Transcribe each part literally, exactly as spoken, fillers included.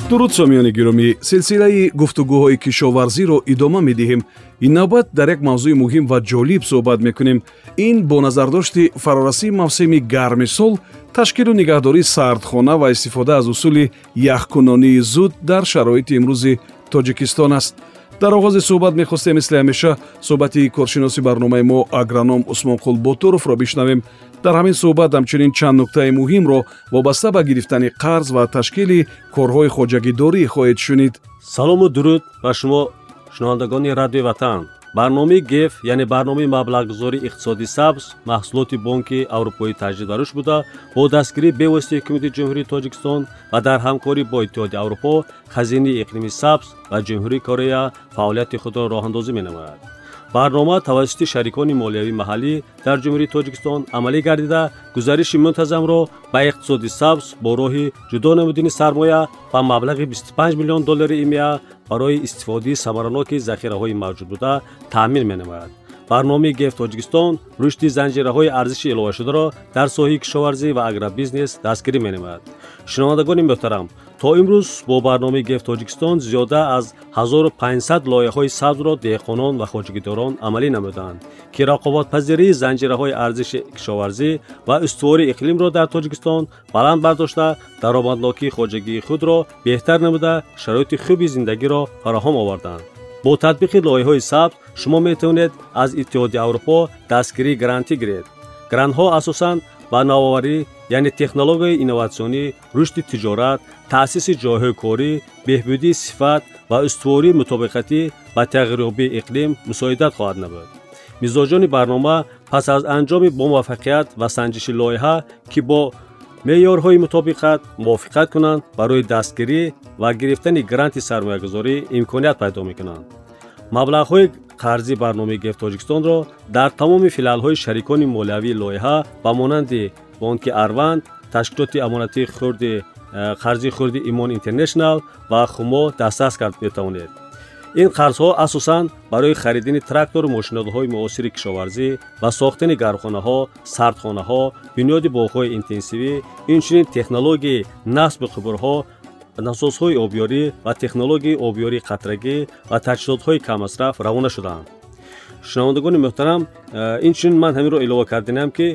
дуруд сомиёни гиромӣ, силсилаи гуфтугӯҳои кишоварзиро идома медиҳем. ин навбат дар як мавзӯи муҳим ва ҷолиб суҳбат мекунем. ин бо назардошти фарорасии мавсими гарми сол, ташкилу нигаҳдории сардхона ва истифода аз усули яхкунонии зуд дар шароити имрӯзи тоҷикистон аст. дар оғози суҳбат мехостем мисли ҳамеша суҳбати коршиноси барномаи мо агроном Усмонқул Ботуровро бишнавем. дар ҳамин суҳбат ҳамчунин чанд нуктаи муҳимро вобаста ба гирифтани қарз ва ташкили корҳои хоҷагидорӣ хоҳед шунид. салому дуруд ба шумо шунавандагони радиои ватан. барномаи геф яъне барномаи маблағгузории иқтисоди сабз маҳсулоти бонки аврупоӣ таҷдид ва рушд буда бо дастгирии бевоситаи ҳукумати ҷумҳурии тоҷикистон ва дар ҳамкорӣ бо иттиҳоди аврупо, хазинаи иқлими сабз ва ҷумҳурии корея фаъолияти худро роҳандозӣ менамояд. барнома тавассути шарикони молиявии маҳаллӣ дар ҷумҳурии тоҷикистон амалӣ гардида гузариши мунтазамро ба иқтисоди сабз бо роҳи ҷудо намудани сармоя ба маблағи бисту панҷ миллион доллари имия барои истифодаи самараноки захираҳои мавҷуд буда таъмин менамояд. барномаи геф тоҷикистон рушди занҷираҳои арзиши иловашударо дар соҳаи кишоварзӣ ва агробизнес дастгирӣ менамояд. шунавандагони муҳтарам, то имрӯз бо барномаи геф тоҷикистон зиёда аз ҳазору панҷсад лоиҳаҳои сабзро деҳқонон ва хоҷагидорон амалӣ намуданд, ки рақобатпазирии занҷираҳои арзиши кишоварзӣ ва устувории иқлимро дар тоҷикистон баланд бардошта, даромаднокии хоҷагии худро беҳтар намуда, шароити хуби зиндагиро фароҳам оварданд. бо татбиқи лоиҳаҳои сабз шумо метавонед аз иттиҳоди аврупо дастгирии грантӣ гиред. грантҳо асосан ба навоварӣ, яъне технологияи инноватсионӣ, рушди тиҷорат, таъсиси ҷойҳои корӣ, беҳбудии сифат ва устувории мутобиқатӣ ба тағйирёбии иқлим мусоидат хоҳад намуд. мизоҷони барнома пас аз анҷоми бомуваффақият ва санҷиши лоиҳа, ки бо меъёрҳои мутобиқат мувофиқат кунанд, барои дастгирӣ ва гирифтани гранти сармоягузорӣ имконият пайдо мекунанд. маблағҳои қарзи барномаи геф тоҷикистонро дар тамоми филиалҳои шарикони молиявии лоиҳа ба монанди бонки Арванд, ташкилоти амонатии хурди қарзи хурди Имон Интернешнал ва Хумо дастрас кард метавонед. ин қарзҳо асосан барои харидани трактору мошинаҳои муосири кишоварзӣ ва сохтани гармхонаҳо, сардхонаҳо, бунёди боғҳои интенсивӣ, инчунин технологияи насбу қубурҳо, насосҳои обёрӣ ва технологияи обёрии қатрагӣ ва таҷҳизотҳои камасраф равона шудаанд. шунавандагони муҳтарам, инчунин ман ҳаминро илова кардинам, ки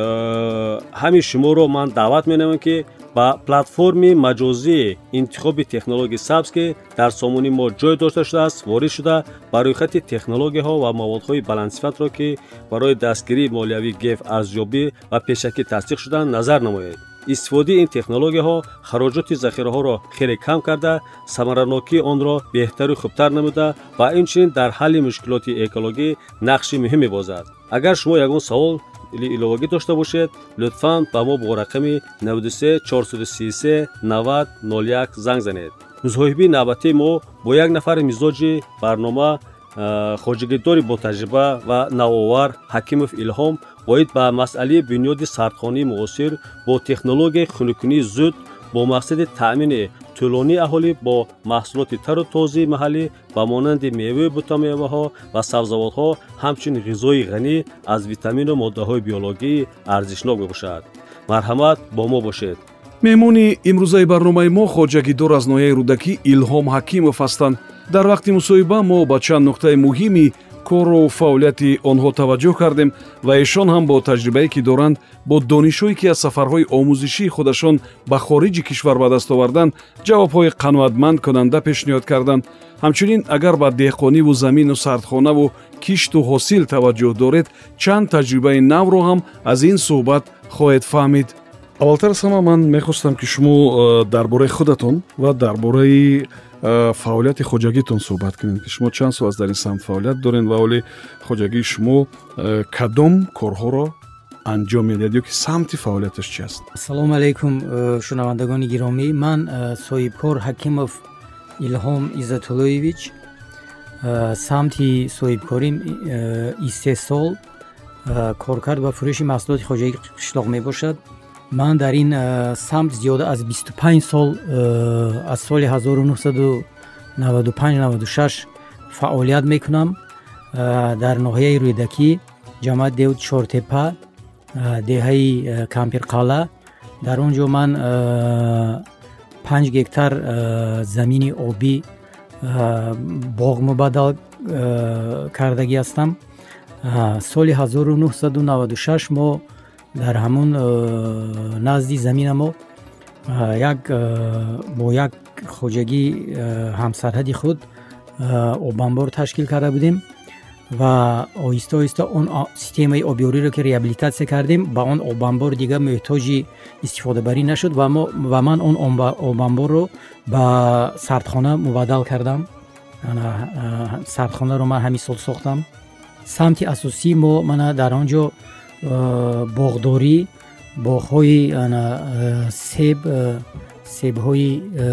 ҳамин шуморо ман даъват менамам, ки ба платформи маҷозии интихоби технологияи сабз, ки дар сомони мо ҷой дошта шудааст, ворид шуда ба рӯйхати технологияҳо ва маводҳои баландсифатро, ки барои дастгирии молиявии геф арзёбӣ ва пешакӣ тасдиқ шуданд, назар намоед. истифодаи ин технологияҳо хароҷоти захираҳоро хеле кам карда, самаранокии онро беҳтару хубтар намуда ва инчунин дар ҳалли мушкилоти экологӣ нақши муҳим мебозад. агар шумо ягон савол иловагӣ дошта бошед, лутфан ба мо бо рақами навду се чорсаду си и се навад нол як занг занед. музоҳибии навбатии мо бо як нафари мизоҷи барнома хоҷагидори ботаҷриба ва навовар Ҳакимов Илҳом оид ба масъалаи бунёди сардхонаи муосир бо технологияи хунукунии зуд бо мақсади таъмини тӯлонии аҳолӣ бо маҳсулоти тару тозаи маҳаллӣ ба монанди меваю бутамеваҳо ва сабзавотҳо, ҳамчунин ғизои ғанӣ аз витамину моддаҳои биологии арзишнок мебошад. марҳамат, бо мо бошед. меҳмони имрӯзаи барномаи мо хоҷагидор аз ноҳияи рӯдакӣ Илҳом Ҳакимов ҳастанд. дар вақти мусоҳиба мо ба чанд нуқтаи муҳими кору фаъолияти онҳо таваҷҷӯҳ кардем ва эшон ҳам бо таҷрибае ки доранд, бо донишҳое ки аз сафарҳои омӯзишии худашон ба хориҷи кишвар ба даст оварданд, ҷавобҳои қаноатманд кунанда пешниҳод карданд. ҳамчунин агар ба деҳқониву замину сардхонаву кишту ҳосил таваҷҷӯҳ доред, чанд таҷрибаи навро ҳам аз ин суҳбат хоҳед фаҳмид. аввалтар аз ҳама ман мехостам, ки шумо дар бораи худатон ва дар бораи фаъолияти хоҷагитон суҳбат кунед, ки шумо чанд сол аз дар ин самт фаъолият доред ва оли хоҷагии шумо кадом корҳоро анҷом медиҳад ё ки самти фаъолияташ чи аст? ассалому алайкум шунавандагони гиромӣ. ман соҳибкор Ҳакимов Илҳом Иззатуллоевич, самти соҳибкорим истеҳсол, коркард ва фурӯши маҳсулоти хоҷагии қишлоқ мебошад. ман дар ин самт зиёда аз бисту панҷ сол, аз соли ҳазору нуҳсаду наваду панҷ наваду шаш фаъолият мекунам дар ноҳияи рӯдакӣ, ҷамъияти деҳоти Чортепа, деҳаи Кампирқалъа. дар он ҷо ман панҷ гектар замини обӣ боғ мубаддал кардагӣ ҳастам. соли ҳазору нуҳсаду наваду шаш мо дар ҳамун назди замина мо як бо як хоҷагии ҳамсарҳади худ обанбор ташкил карда будем ва оҳиста оҳиста он системаи обёриро ки реабилитатсия кардем ба он обанбор дигар муҳтоҷи истифодабарӣ нашуд ва ман он обанборро ба сардхона мубаддал кардам. сардхонаро ман ҳамин сол сохтам. самти асосии мо мана дар он ҷо боғдорӣ, боғҳои себ, себҳои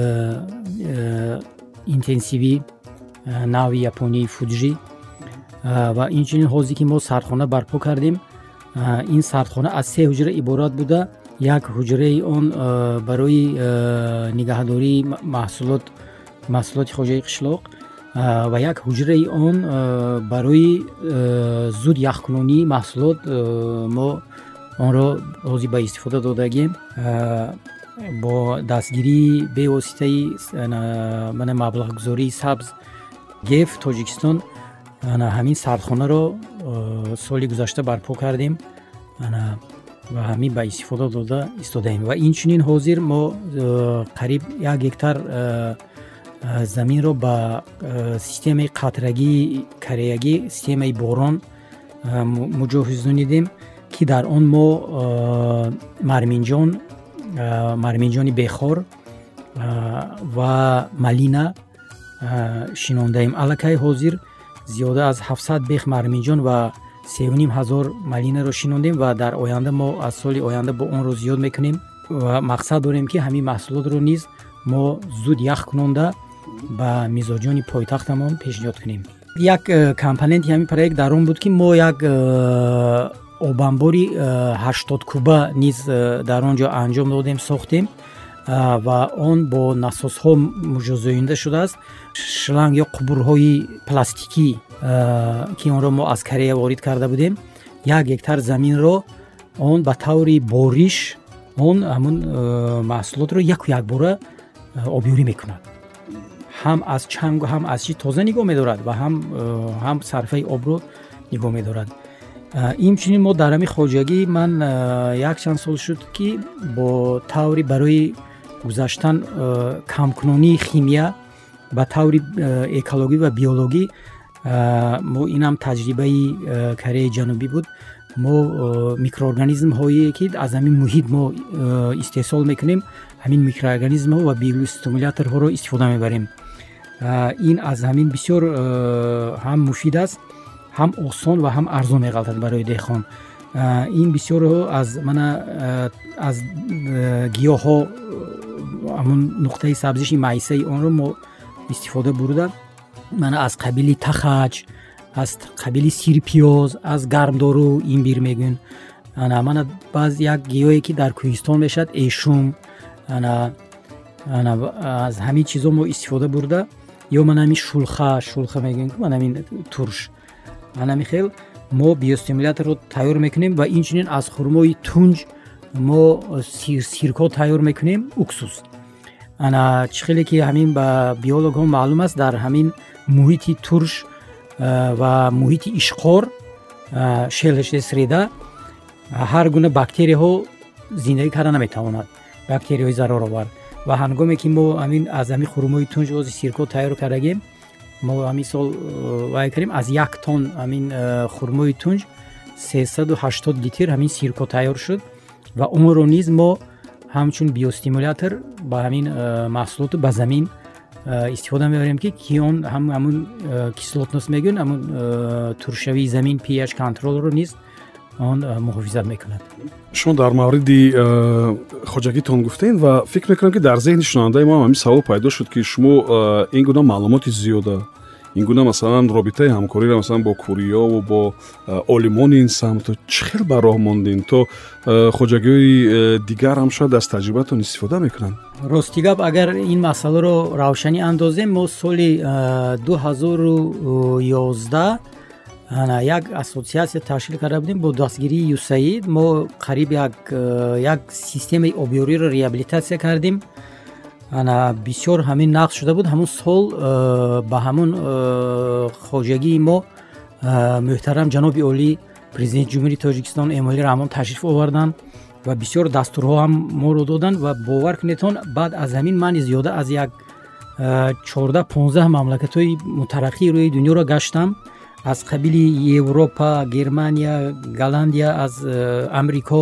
интенсивӣ нави японии фуджи ва инчунин ҳозе ки мо сардхона барпо кардем. ин сардхона аз се ҳуҷра иборат буда, як ҳуҷраи он барои нигаҳдории маҳсулот маҳсулоти хоҷаи қишлоқ ва як ҳуҷраи он барои зуд яхкунонии маҳсулот мо онро ҳозир ба истифода додагем. бо дастгирии бевоситаи мана маблағгузории сабз геф тоҷикистон ҳамин сардхонаро соли гузашта барпо кардем ва ҳамин ба истифода дода истодаем. ва инчунин ҳозир мо қариб як гектар заминро ба системаи қатрагии кареягӣ, системаи борон муҷоҳизонидем ки дар он мо марминҷон марминҷони бехор ва малина шинондаем. аллакай ҳозир зиёда аз ҳафтсад бех марминҷон ва сею ним ҳазор малинаро шинондем ва дар оянда мо аз соли оянда бо онро зиёд мекунем ва мақсад дорем ки ҳамин маҳсулотро низ мо зуд ях кунонда ба мизоҷони пойтахтамон пешниҳод кунем. як компоненти ҳамин проект дар он буд ки мо як обанбори ҳаштод куба низ дар он ҷо анҷом додем, сохтем ва он бо насосҳо муҷозоинда шудааст. шланг ё қубурҳои пластикӣ ки онро мо аз Корея ворид карда будем, як гектар заминро он ба таври бориш он ҳамун маҳсулотро яку якбора обёрӣ мекунад. ҳам аз чангу ҳам аз чӣ тоза нигоҳ медорад ва ҳам ҳам сарфаи обро нигоҳ медорад. инчунин мо дар ҳамин хоҷагӣ ман якчанд сол шуд ки бо таври барои гузаштан камкунонии химия ба таври экологӣ ва биологӣ, мо инам таҷрибаи Кореяи Ҷанубӣ буд. мо микроорганизмҳое ки аз ҳамин муҳит мо истеҳсол мекунем, ҳамин микроорганизмҳо ва биостимуляторҳоро истифода мебарем. ин аз ҳамин бисёр ҳам муфид аст, ҳам осон ва ҳам арзон меғалтад барои деҳқон. ин бисёрҳо аз мана аз гиёҳҳо ҳамун нуқтаи сабзиши маъисаи онро мо истифода бурда, мана аз қабили тахач, аз қабили сирпиёз, аз гармдору имбир мегӯн. ана мана баъз як гиёҳе ки дар кӯҳистон мешавад, эшум, ана ана аз ҳамин чизо мо истифода бурда, ё мана ҳамин шулха шулха мегӯн, мана ҳамин турш, ана михел мо биостимуляторро тайёр мекунем ва инчунин аз хурмои тунҷ мо сирко тайёр мекунем, уксус. ана чӣ хеле ки ҳамин ба биологҳо маълум аст, дар ҳамин муҳити турш ва муҳити ишқор шелшесреда ҳар гуна бактерияҳо зиндагӣ карда наметавонад, бактерияҳои зароровар. ва ҳангоме ки мо ҳамин аз ҳамин хурмои тунҷ ози сирко тайёр кардагем, мо ҳамин сол вай карем аз як тон ҳамин хурмои тунҷ сесаду ҳаштод литр ҳамин сирко тайёр шуд ва онро низ мо ҳамчун биостимулятор ба ҳамин маҳсулоту ба замин истифода мебарем ки ки он ҳам ҳамун кислотност мегӯн, ҳамун туршавии замин pH контролро низ он муҳофизат мекунад. шумо дар мавриди хоҷагитон гуфтед ва фикр мекунам ки дар зеҳни шунавандаи мо ҳам ҳамин савол пайдо шуд ки шумо ин гуна маълумоти зиёда, ин гуна масалан робитаи ҳамкориро масалан бо куриёву бо олимони ин самту чӣ хел ба роҳ мондин, то хоҷагиҳои дигар ҳам шояд аз таҷрибатон истифода мекунанд? рости гап, агар ин масъаларо равшанӣ андозем, мо соли ду ҳазору ёздаҳ як ассотсиатсия ташкил карда будем бо дастгирии юсаид. мо қариб як як системаи обёриро реабилитатсия кардем ана бисёр ҳамин нақд шуда буд. Ҳамун сол ба ҳамун хоҷагии мо муҳтарам ҷаноби олӣ президенти ҷумҳурии Тоҷикистон Эмомалӣ Раҳмон ташриф оварданд ва бисёр дастурҳо ҳам моро доданд ва бовар кунедтон баъд аз ҳамин ман зиёда аз як чордаҳ понздаҳ мамлакатҳои мутараққии рӯи дунёро гаштам. аз қабили Европа, Германия, Голландия, аз Амрико.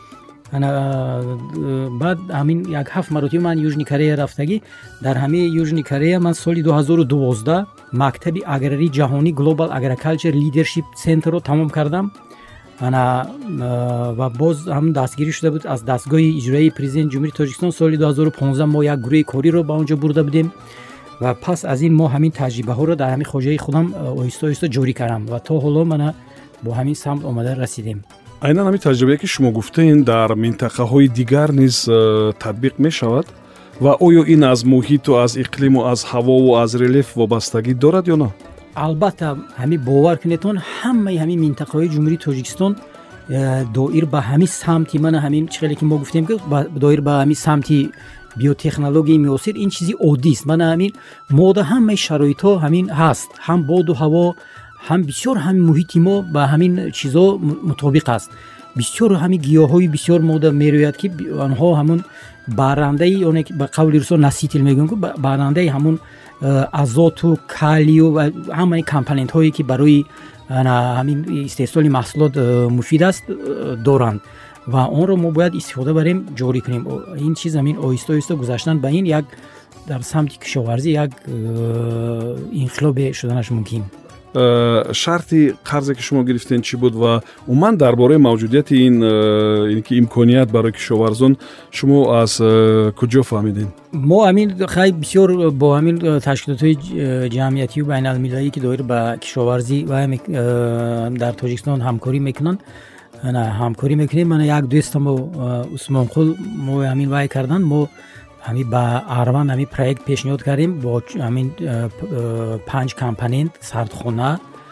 баъд ҳамин як ҳафт маротиба ман Южни Корея рафтагӣ. дар ҳамаи Южни Корея ман соли дуҳазору дувоздаҳ мактаби аграрии ҷаҳонӣ Global Agriculture Leadership Centerро тамом кардам. ана ва боз ҳам дастгирӣ шуда буд аз дастгоҳи иҷроии президенти ҷумҳурии Тоҷикистон. соли дуҳазору понздаҳ мо як гурӯҳи кориро ба онҷо бурда будем ва пас аз ин мо ҳамин таҷрибаҳоро дар ҳамин хоҷаи худам оҳиста оҳиста ҷорӣ кардам ва то ҳоло мана бо ҳамин самт омада расидем. айнан ҳамин таҷрибае ки шумо гуфтаин дар минтақаҳои дигар низ татбиқ мешавад ва оё ин аз муҳиту аз иқлиму аз ҳавову аз релеф вобастагӣ дорад ё на? албатта ҳамин бовар кунедтон ҳамаи ҳамин минтақаҳои ҷумҳурии Тоҷикистон доир ба ҳамин самти мана ҳамин чӣ хеле ки мо гуфтем ки доир ба ҳамин самти биотехнологияи муосир ин чизи оддист. мана ҳамин мода ҳамаи шароитҳо ҳамин ҳаст, ҳам боду ҳаво, ҳам бисёр ҳамин муҳити мо ба ҳамин чизо мутобиқ аст. бисёр ҳамин гиёҳҳои бисёр мода мерояд ки онҳо ҳамун баррандаи оне ки ба қавли русо наситил мегӯям ки баррандаи ҳамун азоту калию ва ҳамаи компонентҳое ки барои ҳамин истеҳсоли маҳсулот муфид аст доранд ва онро мо бояд истифода барем ҷорӣ кунем. ин чиз ҳамин оҳиста оҳиста гузаштан ба ин як дар самти кишоварзӣ як инқилобе шуданаш мумкин. шарти қарзе ки шумо гирифтен чӣ буд ва умуман дар бораи мавҷудияти ин ки имконият барои кишоварзон шумо аз куҷо фаҳмиден? мо ҳамин хай бисёр бо ҳамин ташкилотҳои ҷамъиятию байналмилалӣ ки доир ба кишоварзӣ ва дар Тоҷикистон ҳамкорӣ мекунанд ҳамкорӣ мекунем. мана як дӯстамо Усмонқул мо ҳамин вай кардан мо ҳамин ба Арван ҳамин проект пешниҳод кардем бо ҳамин панҷ компонент сардхона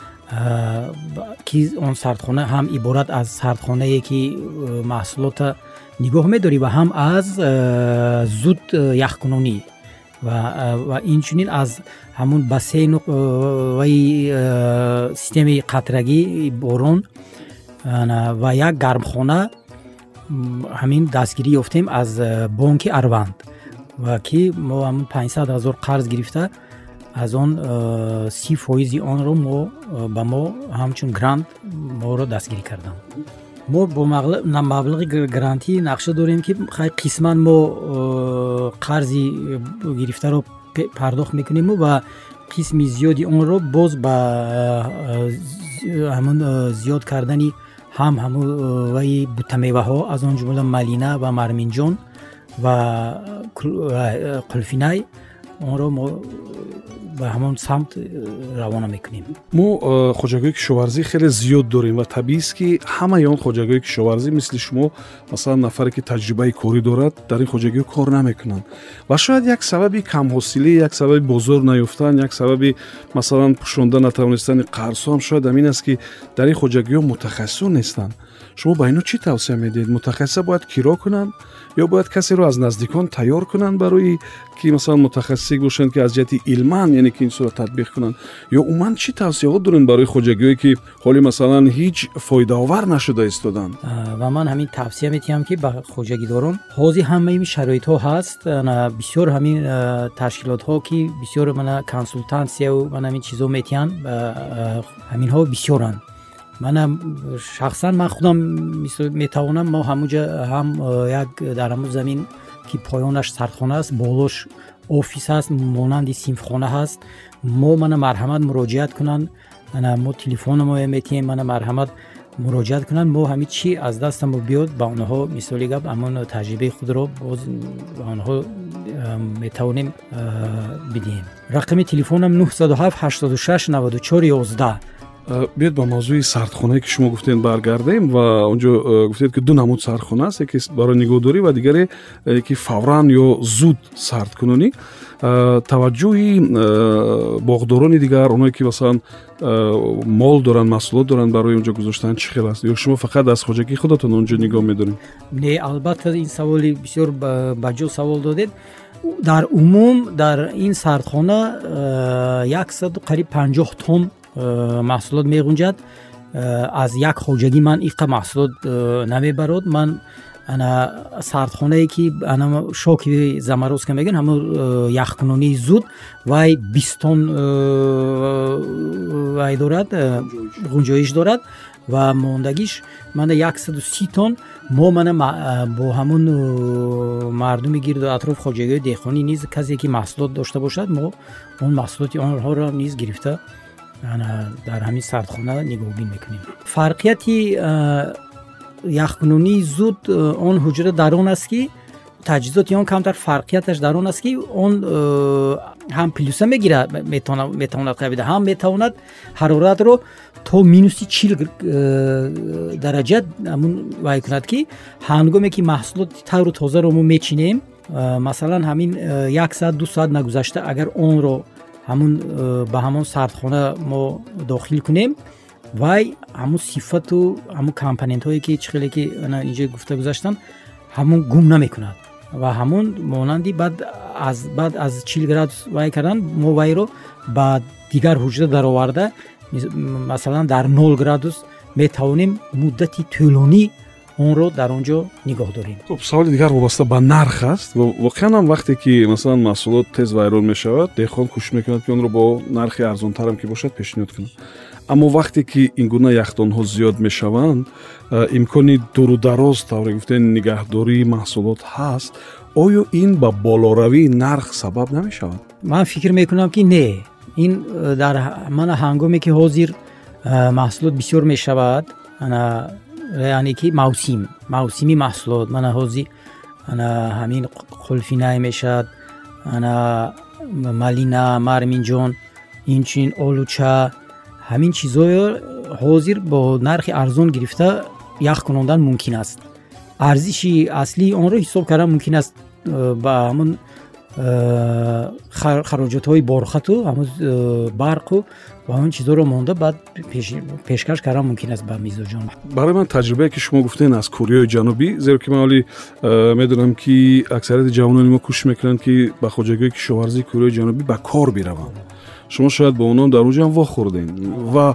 ки он сардхона ҳам иборат аз сардхонае ки маҳсулота нигоҳ медорӣ ва ҳам аз зуд яхкунонӣ ва инчунин аз ҳамун бассейну ваи системаи қатрагӣ борон ва як гармхона ҳамин дастгирӣ ёфтем аз бонки Арванд ва ки мо ҳамун панҷсад ҳазор қарз гирифта аз он си фоизи онро мо ба мо ҳамчун грант моро дастгирӣ кардам. мо бо маблағи грантӣ нақша дорем ки хай қисман мо қарзи гирифтаро пардохт мекунем ва қисми зиёди онро боз ба ҳамун зиёд кардани ҳам ҳамун ваи бутамеваҳо аз он ҷумла малина ва марминҷон ва қулфинай онро мо ба ҳамон самт равона мекунем. мо хоҷагои кишоварзӣ хеле зиёд дорем ва табиист ки ҳамаи он хоҷагои кишоварзӣ мисли шумо масалан нафаре ки таҷрибаи корӣ дорад дар ин хоҷагиҳо кор намекунанд ва шояд як сабаби камҳосилӣ, як сабаби бозор наёфтан, як сабаби масалан пӯшонда натавонистани қарзҳо ҳам шояд ҳамин аст ки дар ин хоҷагиҳо мутахассисон нестанд. шумо ба ино чӣ тавсия медиҳед? мутахассиса бояд киро кунанд ё бояд касеро аз наздикон тайёр кунанд барои ки масалан мутахассисе бошанд ки аз ҷиҳати илман яъне ки ин сурат татбиқ кунанд ё умуман чӣ тавсияҳо доред барои хоҷагиҳое ки ҳоли масалан ҳеҷ фоидаовар нашуда истоданд? ва ман ҳамин тавсия метиҳам ки ба хоҷагидорон ҳозир ҳамаи шароитҳо ҳаст. бисёр ҳамин ташкилотҳо ки бисёр мана консултансияу мана ҳамин чизо метиҳанд ҳаминҳо бисёранд. мана шахсан ман худам метавонам мо ҳамуҷа ҳам як дар ҳамун замин ки поёнаш сардхона аст болош офис аст монанди синфхона ҳаст мо мана марҳамат муроҷиат кунанд мо телефонмо метиҳем мана марҳамат муроҷиат кунанд мо ҳамин чӣ аз дастамо биёд ба онҳо мисоли гап ҳамон таҷрибаи худро боз ба онҳо метавонем бидиҳем. рақами телефонам нӯҳ саду ҳафт ҳаштоду шаш наводу чор ёздаҳ. биёд ба мавзӯи сардхонае ки шумо гуфтед баргардем ва онҷо гуфтед ки ду намуд сардхона аст, яке барои нигоҳдорӣ ва дигаре ки фавран ё зуд сардкунонӣ. таваҷҷӯҳи боғдорони дигар онҳое ки масалан мол доранд маҳсулот доранд барои онҷо гузоштан чӣ хел аст ё шумо фақат аз хоҷагии худатон онҷо нигоҳ медоред? не албатта ин саволи бисёр баҷо савол додед. дар умум дар ин сардхона яксаду қариб панҷоҳ тонн маҳсулот мегунҷад. аз як хоҷагӣ ман иққа маҳсулот намебарод. Ман ана сардхонае ки ана шоки заморозка мегӯянд, ҳамон яхкунонии зуд, вай бист тонн вай дорад, ғунҷоиш дорад ва мондагиш мана яксаду си тонн. мо мана бо ҳамон мардуми гирду атроф хоҷагиҳои деҳқонӣ низ касе ки маҳсулот дошта бошад, мо он маҳсулоти онҳоро низ гирифта дар ҳамин сардхона нигоҳубин мекунем. Фарқияти яхкунонии зуд он ҳуҷра дар он аст ки таҷҳизоти он камтар, фарқияташ дар он аст ки он ҳам плюса мегирад, метавонад қавида, ҳам метавонад ҳароратро то минуси чил дараҷа ҳамун вай кунад, ки ҳангоме ки маҳсулоти тавру тозаро мо мечинем, масалан ҳамин як соат ду соат нагузашта агар онро ҳамун ба ҳамон сардхона мо дохил кунем, вай ҳамун сифату ҳамун компонентҳое ки чӣ хеле ки инҷо гуфта гузаштам, ҳамун гум намекунад ва ҳамун монанди баъд аз баъд аз чил градус вай кардан мо вайро ба дигар ҳуҷра дароварда, масалан дар нол градус метавонем муддати тӯлонӣ онро дар он ҷо нигоҳ дорем. Хуб, саволи дигар вобаста ба нарх аст. Воқеан ҳам вақте ки масалан маҳсулот тез вайрон мешавад, деҳқон кӯшиш мекунад ки онро бо нархи арзонтарам ки бошад пешниҳод кунад. аммо вақте ки ин гуна яхдонҳо зиёд мешаванд, имкони дурудароз тавре гуфтен нигаҳдории маҳсулот ҳаст. оё ин ба болоравии нарх сабаб намешавад? Ман фикр мекунам ки не. ин дар мана ҳангоме ки ҳозир маҳсулот бисёр мешавад, ана яъне ки мавсим мавсими маҳсулот, мана ҳозир ана ҳамин қулфинай мешавад, ана малина, марминҷон, инчунин олуча, ҳамин чизҳоро ҳозир бо нархи арзон гирифта ях кунондан мумкин аст. арзиши аслии онро ҳисоб кардан мумкин аст ба ҳамон хароҷотҳои борхату ҳамон барқу ва он чизҳоро монда баъд пешкаш кардан мумкин аст ба мизоҷон. барои ман таҷрибае ки шумо гуфтен аз Кореяи Ҷанубӣ, зеро ки ман ҳоли медонам ки аксарияти ҷавонони мо кӯшиш мекунанд ки ба хоҷагиҳои кишоварзии Кореяи Ҷанубӣ ба кор бираванд. шумо шояд бо онон дар онҷо ҳам вохӯрдем ва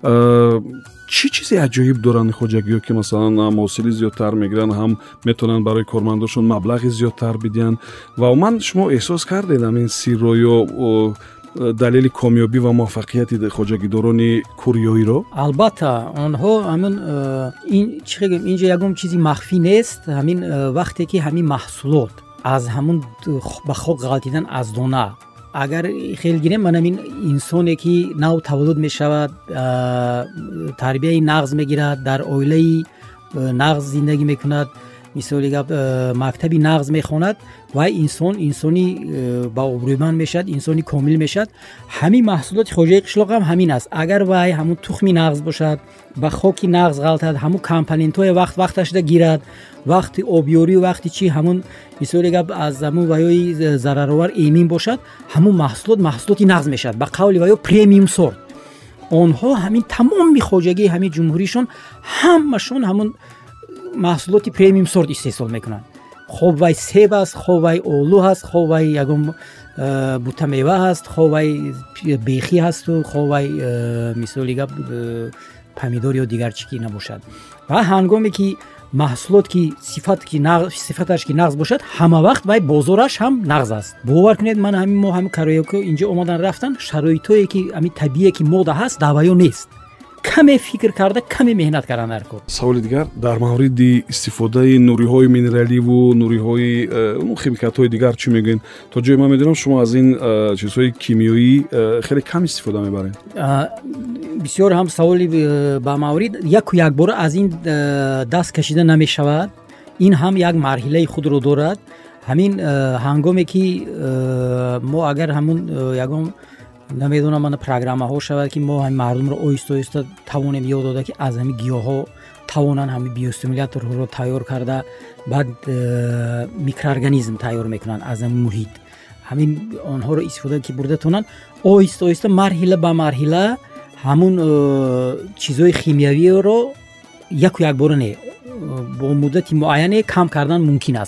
чӣ чизи аҷоиб доранд хоҷагиҳо ки масалан ҳам ҳосили зиёдтар мегиранд, ҳам метавонанд барои кормандошон маблағи зиёдтар бидиҳанд ва умуман шумо эҳсос кардед ҳамин сирро ё далели комёбӣ ва муваффақияти хоҷагидорони кореёиро? Албатта онҳо ҳамин ин чӣ гӯям, инҷо ягон чизи махфӣ нест. Ҳамин вақте ки ҳамин маҳсулот аз ҳамун ба хок ғалтидан аз дона, агар хел гирем, ман ҳамин инсоне ки нав таваллуд мешавад, тарбияи нағз мегирад, дар оилаи нағз зиндагӣ мекунад, мисоли гап мактаби нағз мехонад, вай инсон инсони баобрӯйманд мешавад, инсони комил мешавад. ҳамин маҳсулоти хоҷаи қишлоқ ҳам ҳамин аст. агар вай ҳамун тухми нағз бошад, ба хоки нағз ғалтад, ҳамун компонентҳои вақт вақташда гирад, вақти обёрӣ, вақти чӣ ҳамун мисоли гап аз ҳамун ваёи зараровар эмин бошад, ҳамун маҳсулот маҳсулоти нағз мешавад. ба қавли ваё премиум сорт. онҳо ҳамин тамоми хоҷагии ҳамин ҷумҳуришон ҳамашон ҳамун маҳсулоти премиум сорт истеҳсол мекунанд. хоб вай себ аст, хоб вай олу ҳаст, хоб вай ягон бутамева ҳаст, хоб вай бехӣ ҳасту, хоб вай мисоли гап помидор ё дигар чӣ ки набошад. ва ҳангоме ки маҳсулот ки сифат ки сифаташ ки нағз бошад, ҳама вақт вай бозораш ҳам нағз аст. бовар кунед, ман ҳамин мо ҳамин кореяко инҷо омадан рафтан, шароитое ки ҳамин табиие ки мода ҳаст дар ваё нест. каме фикр карда, каме меҳнат кардан дар кор. саволи дигар дар мавриди истифодаи нуриҳои минераливу нуриҳои химикатҳои дигар чӣ мегӯед? то ҷое ман медонам шумо аз ин чизҳои кимиёӣ хеле кам истифода мебаред. бисёр ҳам саволи ба маврид яку якбора аз ин даст кашида намешавад. ин ҳам як марҳилаи худро дорад. ҳамин ҳангоме ки мо агар ҳамун ягон намедонам мана программаҳо шавад ки мо ҳамин мардумро оҳиста оҳиста тавонем ёд дода ки аз ҳамин гиёҳҳо тавонанд ҳамин биостимуляторҳоро тайёр карда, баъд микроорганизм тайёр мекунанд аз ҳамин муҳит. ҳамин онҳоро истифода ки бурда тонанд, оҳиста оҳиста марҳила ба марҳила ҳамун чизҳои химиявиро яку якбора не, бо муддати муайяне кам кардан мумкин аст.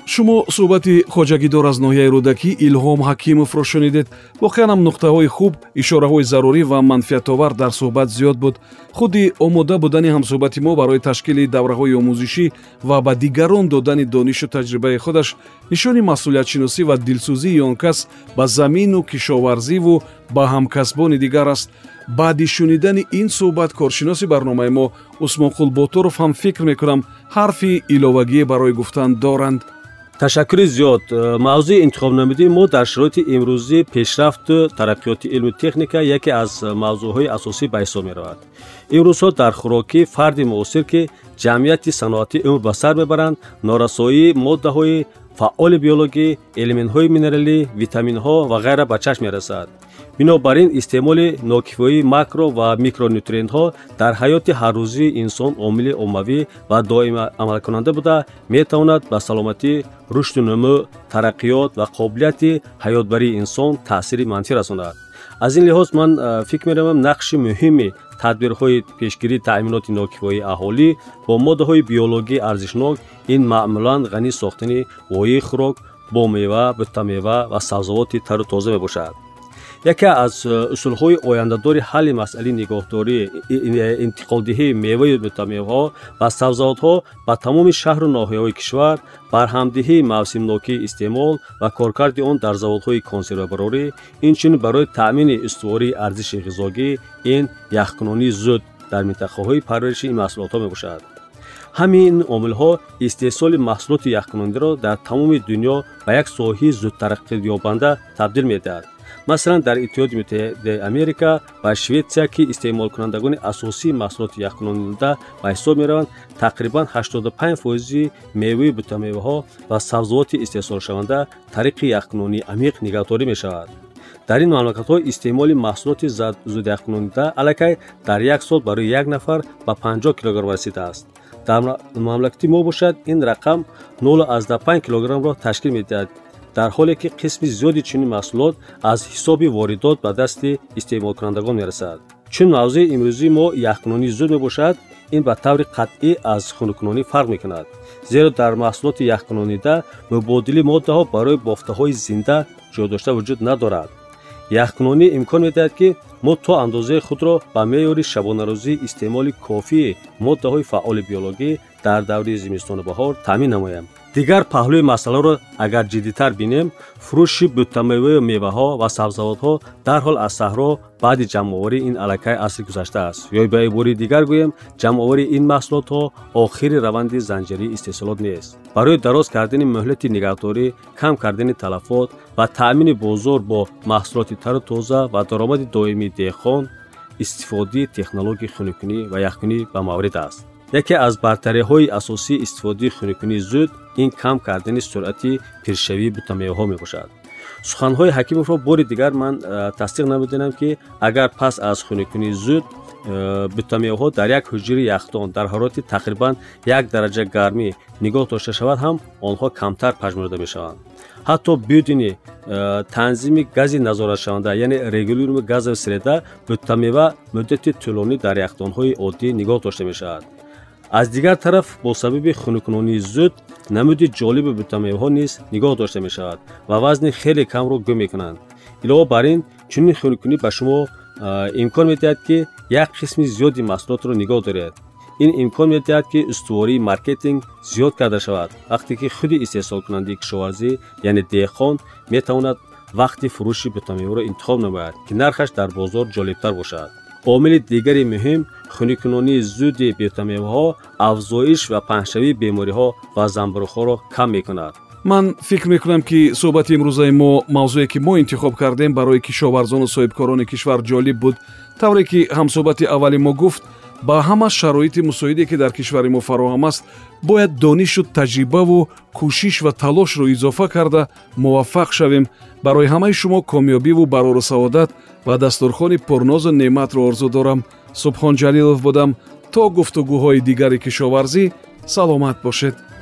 шумо суҳбати хоҷагидор аз ноҳияи рӯдакӣ Илҳом Ҳакимовро шунидед. воқеан ҳам нуқтаҳои хуб, ишораҳои зарурӣ ва манфиатовар дар суҳбат зиёд буд. худи омода будани ҳамсуҳбати мо барои ташкили давраҳои омӯзишӣ ва ба дигарон додани донишу таҷрибаи худаш нишони масъулиятшиносӣ ва дилсӯзии он кас ба замину кишоварзиву ба ҳамкасбони дигар аст. баъди шунидани ин суҳбат коршиноси барномаи мо Усмонқул Ботуров ҳам фикр мекунам ҳарфи иловагие барои гуфтан доранд. ташаккури зиёд. мавзӯи интихоб намудии мо дар шароити имрӯзӣ пешрафту тараққиёти илму техника яке аз мавзӯъҳои асосӣ ба ҳисоб меравад. имрӯзҳо дар хӯрокӣ фарди муосир ки ҷамъияти саноатӣ умр ба сар мебаранд, норасоии моддаҳои фаъоли биологӣ, элементҳои минералӣ, витаминҳо ва ғайра ба чашм мерасад. бинобар ин истеъмоли нокифоии макро ва микронутриентҳо дар ҳаёти ҳаррӯзии инсон омили оммавӣ ва доима амалкунанда буда метавонад ба саломатӣ, рушду нумӯ, тараққиёт ва қобилияти ҳаётбарии инсон таъсири манфӣ расонад. аз ин лиҳоз ман фикр меравам нақши муҳими тадбирҳои пешгирии таъминоти нокифоии аҳолӣ бо моддаҳои биологии арзишнок ин маъмулан ғанӣ сохтани воҳии хӯрок бо мева, бутамева ва сабзавоти тару тоза мебошад. яке аз усулҳои ояндадори ҳалли масъалаи нигоҳдории интиқолдиҳии меваю бутамеваҳо ва сабзавотҳо ба тамоми шаҳру ноҳияҳои кишвар, барҳамдиҳии мавсимнокии истеъмол ва коркарди он дар заводҳои консервабарорӣ, инчунин барои таъмини устувории арзиши ғизогӣ ин яхкунонии зуд дар минтақаҳои парвариши ин маҳсулотҳо мебошад. ҳамин омилҳо истеҳсоли маҳсулоти яхкунондаро дар тамоми дунё ба як соҳаи зудтараққиёбанда табдил медиҳад. масалан дар иттиҳоди муттаҳидаи Америка ва Шветсия ки истеъмолкунандагони асосии маҳсулоти яхкунонанда ба ҳисоб мераванд, тақрибан ҳаштоду панҷ фоизи меваи бутамеваҳо ва сабзавоти истеҳсолшаванда тариқи яхкунонии амиқ нигаҳдорӣ мешавад. дар ин мамлакатҳо истеъмоли маҳсулоти зудяхкунонанда аллакай дар як сол барои як нафар ба панҷоҳ килограмм расидааст. дар мамлакати мо бошад ин рақам нол азда панҷ килограммро ташкил медиҳад, дар ҳоле ки қисми зиёди чунин маҳсулот аз ҳисоби воридот ба дасти истеъмолкунандагон мерасад. чун мавзӯи имрӯзии мо яхкунонии зуд мебошад, ин ба таври қатъӣ аз хунукунонӣ фарқ мекунад, зеро дар маҳсулоти яхкунонида мубодили моддаҳо барои бофтаҳои зинда ҷойдошта вуҷуд надорад. яхкунонӣ имкон медиҳад ки мо то андозаи худро ба меъёри шабонарӯзии истеъмоли кофии моддаҳои фаъоли биологӣ дар даври зимистону баҳор таъмин намоям. дигар паҳлӯи масъаларо агар ҷиддитар бинем, фурӯши бутамеваи меваҳо ва сабзавотҳо дарҳол аз саҳро баъди ҷамъоварӣ ин аллакай асри гузаштааст. ё ба ибори дигар гӯем, ҷамъоварии ин маҳсулотҳо охири раванди занҷирии истеҳсолот нест. барои дароз кардани муҳлати нигаҳдорӣ, кам кардани талафот ва таъмини бозор бо маҳсулоти тару тоза ва даромади доимии деҳқон, истифодаи технологияи хунукунӣ ва яхкунӣ ба маврид аст. яке аз бартариҳои асосии истифодаи хунукунии зуд ин кам кардани суръати пиршавии бутамеваҳо мебошад. суханҳои Ҳакимовро бори дигар ман тасдиқ намудем ки агар пас аз хунукунии зуд бутамеваҳо дар як ҳуҷраи яхдон дар ҳарорати тақрибан як дараҷа гармӣ нигоҳ дошта шавад ҳам онҳо камтар пажмурда мешаванд. ҳатто бидуни танзими гази назоратшаванда, яъне регулируми газови среда, бутамева муддати тӯлонӣ дар яхдонҳои оддӣ нигоҳ дошта мешавад. аз дигар тараф бо сабаби хунукунонии зуд намуди ҷолиби бутамеваҳо низ нигоҳ дошта мешавад ва вазни хеле камро гум мекунанд. илова бар ин чунин хунукунӣ ба шумо имкон медиҳад ки як қисми зиёди маҳсулотро нигоҳ доред. ин имкон медиҳад ки устувории маркетинг зиёд карда шавад, вақте ки худи истеҳсолкунандаи кишоварзӣ яъне деҳқон метавонад вақти фурӯши бутамеваро интихоб намояд ки нархаш дар бозор ҷолибтар бошад. омили дигари муҳим хунукунонии зуди бутамеваҳо афзоиш ва паҳншавии бемориҳо ва замбурӯхҳоро кам мекунад. ман фикр мекунам ки суҳбати имрӯзаи мо мавзӯе ки мо интихоб кардем барои кишоварзону соҳибкорони кишвар ҷолиб буд. тавре ки ҳамсуҳбати аввали мо гуфт, ба ҳама шароити мусоиде ки дар кишвари мо фароҳам аст, бояд донишу таҷрибаву кӯшиш ва талошро изофа карда муваффақ шавем. барои ҳамаи шумо комёбиву барору саодат ва дастурхони пурнозу неъматро орзу дорам. Субҳон Ҷалилов будам. то гуфтугӯҳои дигари кишоварзӣ, саломат бошед.